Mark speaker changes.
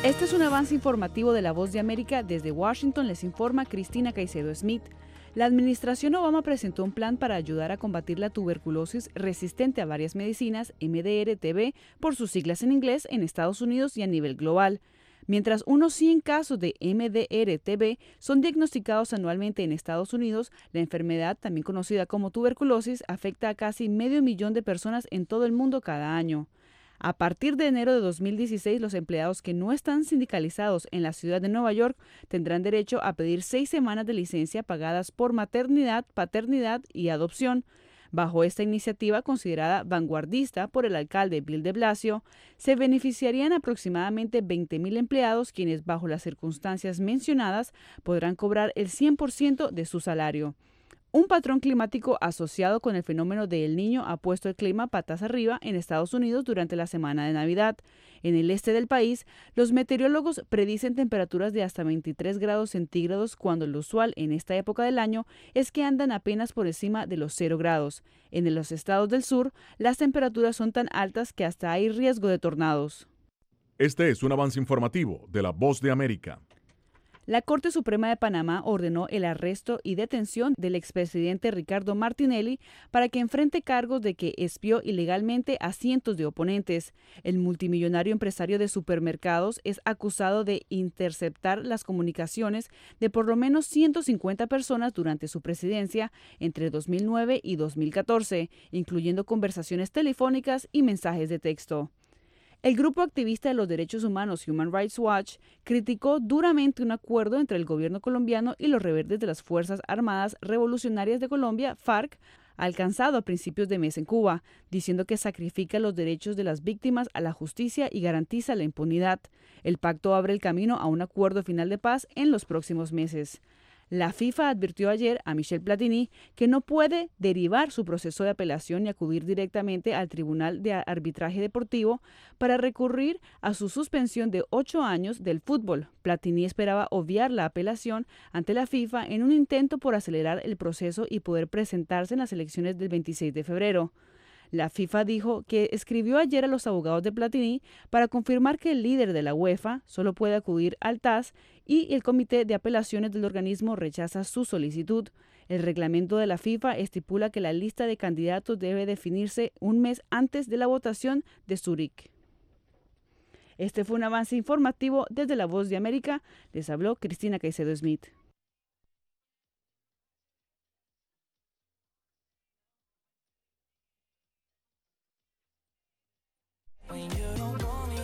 Speaker 1: Este es un avance informativo de La Voz de América. Desde Washington les informa Cristina Caicedo Smith. La administración Obama presentó un plan para ayudar a combatir la tuberculosis resistente a varias medicinas, MDR-TB, por sus siglas en inglés, en Estados Unidos y a nivel global. Mientras unos 100 casos de MDR-TB son diagnosticados anualmente en Estados Unidos, la enfermedad, también conocida como tuberculosis, afecta a casi 500,000 de personas en todo el mundo cada año. A partir de enero de 2016, los empleados que no están sindicalizados en la ciudad de Nueva York tendrán derecho a pedir 6 semanas de licencia pagadas por maternidad, paternidad y adopción. Bajo esta iniciativa, considerada vanguardista por el alcalde Bill de Blasio, se beneficiarían aproximadamente 20,000 empleados quienes, bajo las circunstancias mencionadas, podrán cobrar el 100% de su salario. Un patrón climático asociado con el fenómeno de El Niño ha puesto el clima patas arriba en Estados Unidos durante la semana de Navidad. En el este del país, los meteorólogos predicen temperaturas de hasta 23 grados centígrados cuando lo usual en esta época del año es que andan apenas por encima de los 0 grados. En los estados del sur, las temperaturas son tan altas que hasta hay riesgo de tornados.
Speaker 2: Este es un avance informativo de La Voz de América.
Speaker 1: La Corte Suprema de Panamá ordenó el arresto y detención del expresidente Ricardo Martinelli para que enfrente cargos de que espió ilegalmente a cientos de oponentes. El multimillonario empresario de supermercados es acusado de interceptar las comunicaciones de por lo menos 150 personas durante su presidencia entre 2009 y 2014, incluyendo conversaciones telefónicas y mensajes de texto. El grupo activista de los derechos humanos Human Rights Watch criticó duramente un acuerdo entre el gobierno colombiano y los rebeldes de las Fuerzas Armadas Revolucionarias de Colombia, FARC, alcanzado a principios de mes en Cuba, diciendo que sacrifica los derechos de las víctimas a la justicia y garantiza la impunidad. El pacto abre el camino a un acuerdo final de paz en los próximos meses. La FIFA advirtió ayer a Michel Platini que no puede derivar su proceso de apelación y acudir directamente al Tribunal de Arbitraje Deportivo para recurrir a su suspensión de 8 años del fútbol. Platini esperaba obviar la apelación ante la FIFA en un intento por acelerar el proceso y poder presentarse en las elecciones del 26 de febrero. La FIFA dijo que escribió ayer a los abogados de Platini para confirmar que el líder de la UEFA solo puede acudir al TAS y el comité de apelaciones del organismo rechaza su solicitud. El reglamento de la FIFA estipula que la lista de candidatos debe definirse un mes antes de la votación de Zúrich. Este fue un avance informativo desde La Voz de América. Les habló Cristina Caicedo Smith.